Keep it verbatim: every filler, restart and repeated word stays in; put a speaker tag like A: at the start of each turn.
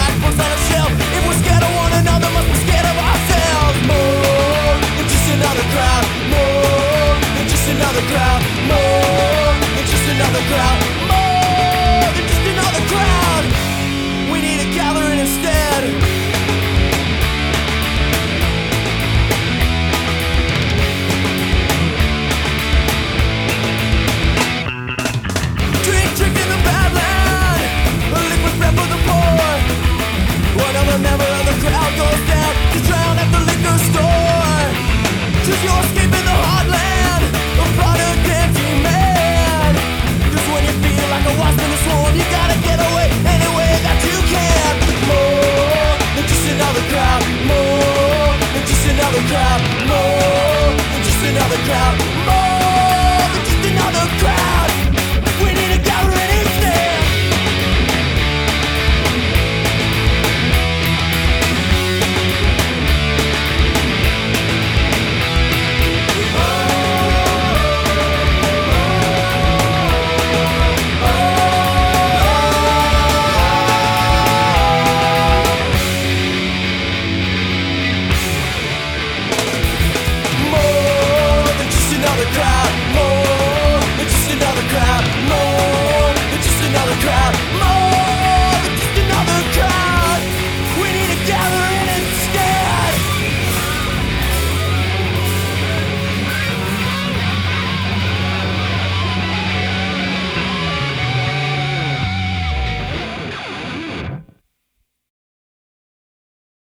A: books on a shelf. If we're scared of one another, must be scared of ourselves. More than just another crowd. More than just another crowd. More than just another crowd.